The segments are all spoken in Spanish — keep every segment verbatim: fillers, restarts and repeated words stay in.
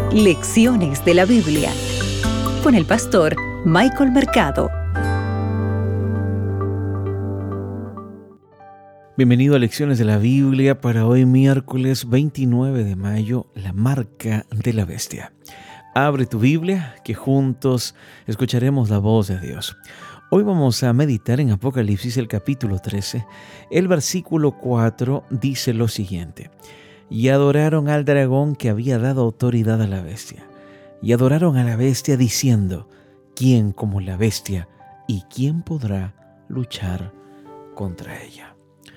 Lecciones de la Biblia con el pastor Michael Mercado. Bienvenido a Lecciones de la Biblia para hoy miércoles veintinueve de mayo, la marca de la bestia. Abre tu Biblia, que juntos escucharemos la voz de Dios. Hoy vamos a meditar en Apocalipsis, el capítulo trece. El versículo cuatro dice lo siguiente: Y adoraron al dragón que había dado autoridad a la bestia. Y adoraron a la bestia diciendo: ¿Quién como la bestia? ¿Y quién podrá luchar contra ella?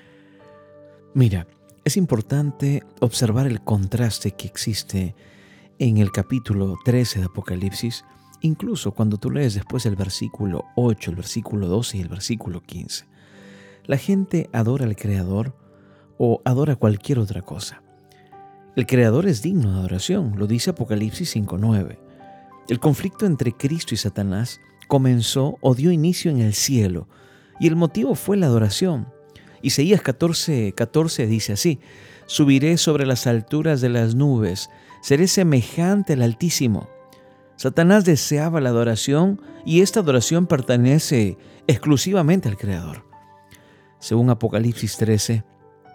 Mira, es importante observar el contraste que existe en el capítulo trece de Apocalipsis, incluso cuando tú lees después el versículo ocho, el versículo doce y el versículo quince. La gente adora al Creador o adora cualquier otra cosa. El Creador es digno de adoración, lo dice Apocalipsis cinco nueve. El conflicto entre Cristo y Satanás comenzó o dio inicio en el cielo, y el motivo fue la adoración. Isaías catorce catorce dice así: Subiré sobre las alturas de las nubes, seré semejante al Altísimo. Satanás deseaba la adoración, y esta adoración pertenece exclusivamente al Creador. Según Apocalipsis trece,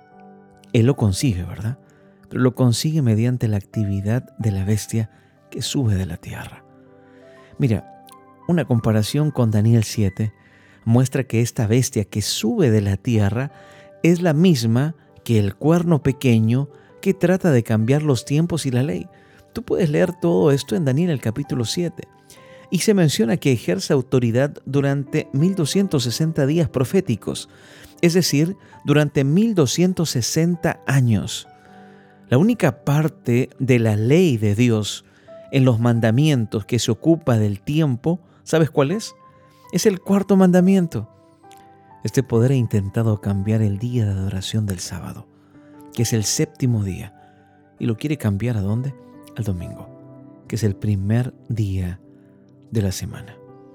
él lo consigue, ¿verdad? Pero lo consigue mediante la actividad de la bestia que sube de la tierra. Mira, una comparación con Daniel siete muestra que esta bestia que sube de la tierra es la misma que el cuerno pequeño que trata de cambiar los tiempos y la ley. Tú puedes leer todo esto en Daniel el capítulo siete. Y se menciona que ejerce autoridad durante mil doscientos sesenta días proféticos, es decir, durante mil doscientos sesenta años. La única parte de la ley de Dios en los mandamientos que se ocupa del tiempo, ¿sabes cuál es? Es el cuarto mandamiento. Este poder ha intentado cambiar el día de adoración del sábado, que es el séptimo día, y lo quiere cambiar ¿a dónde? Al domingo, que es el primer día de la semana.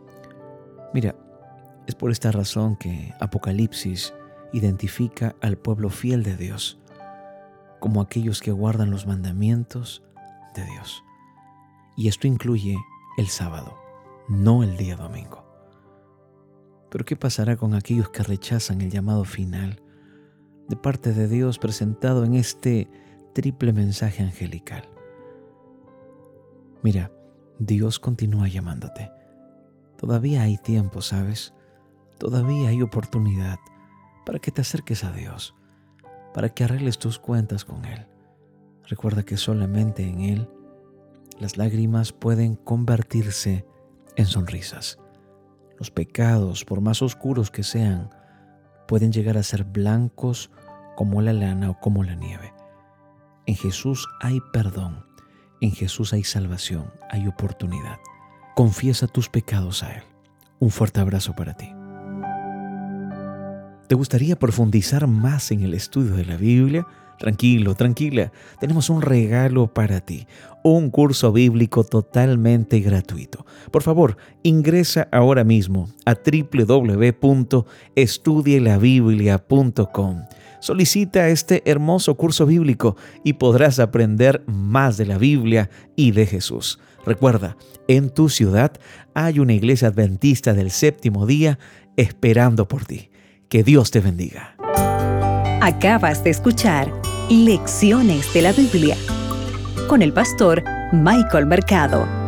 Mira, es por esta razón que Apocalipsis identifica al pueblo fiel de Dios como aquellos que guardan los mandamientos de Dios. Y esto incluye el sábado, no el día domingo. Pero ¿qué pasará con aquellos que rechazan el llamado final de parte de Dios presentado en este triple mensaje angelical? Mira, Dios continúa llamándote. Todavía hay tiempo, ¿sabes? Todavía hay oportunidad para que te acerques a Dios, para que arregles tus cuentas con Él. Recuerda que solamente en Él las lágrimas pueden convertirse en sonrisas. Los pecados, por más oscuros que sean, pueden llegar a ser blancos como la lana o como la nieve. En Jesús hay perdón, en Jesús hay salvación, hay oportunidad. Confiesa tus pecados a Él. Un fuerte abrazo para ti. ¿Te gustaría profundizar más en el estudio de la Biblia? Tranquilo, tranquila, tenemos un regalo para ti, un curso bíblico totalmente gratuito. Por favor, ingresa ahora mismo a doble u doble u doble u punto estudie la biblia punto com. Solicita este hermoso curso bíblico y podrás aprender más de la Biblia y de Jesús. Recuerda, en tu ciudad hay una iglesia adventista del séptimo día esperando por ti. Que Dios te bendiga. Acabas de escuchar Lecciones de la Biblia con el pastor Michael Mercado.